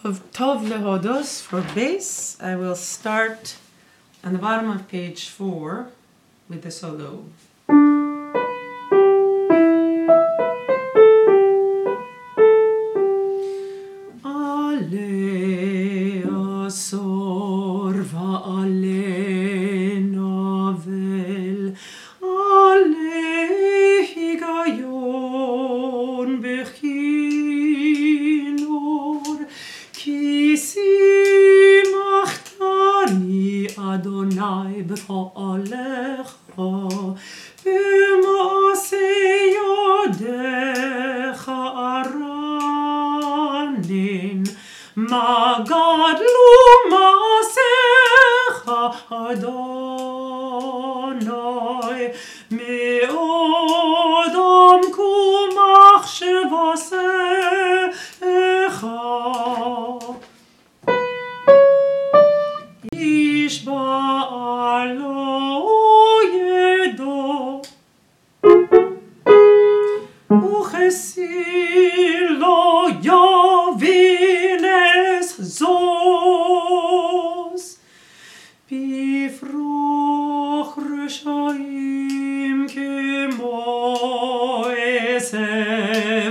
Tov Lehodos for bass. I will start on the bottom of page 4 with the solo. Ale asor va'ale novel, ale higayon bechinor, ki simchtani Adonai b'fa'alecha, b'maaseh yodecha aranin, ma gadlu maasecha Adonai, me'od amku machshavasecha. Ish ba'alo yedo uchesil lo yavines zos bifroch reshaim kemo esev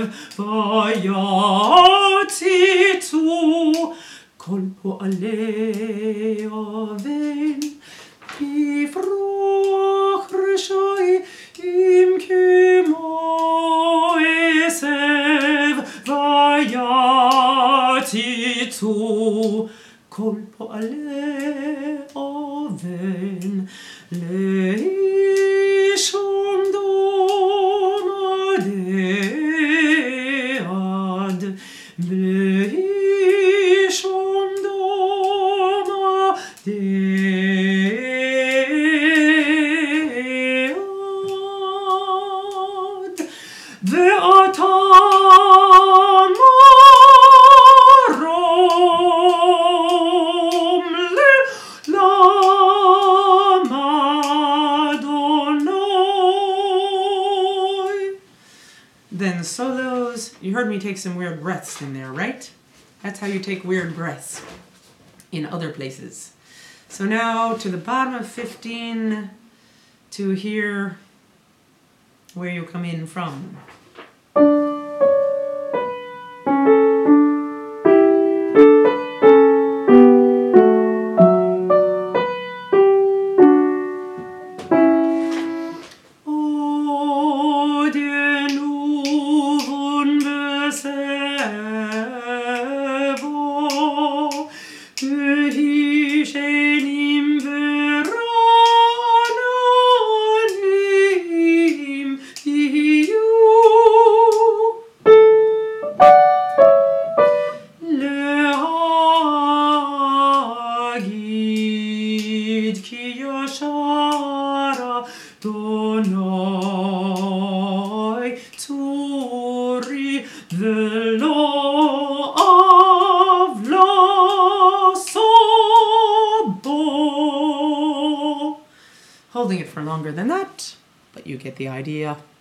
vayatzitu kol po'alei aven bifroch reshaim kemo esev vayatzitu kol po'alei aven leishom dom ad leishom dom ad ve'ata Then solos, you heard me take some weird breaths in there, right? That's how you take weird breaths in other places. So now to the bottom of 15 to hear where you come in from. Holding it for longer than that, but you get the idea.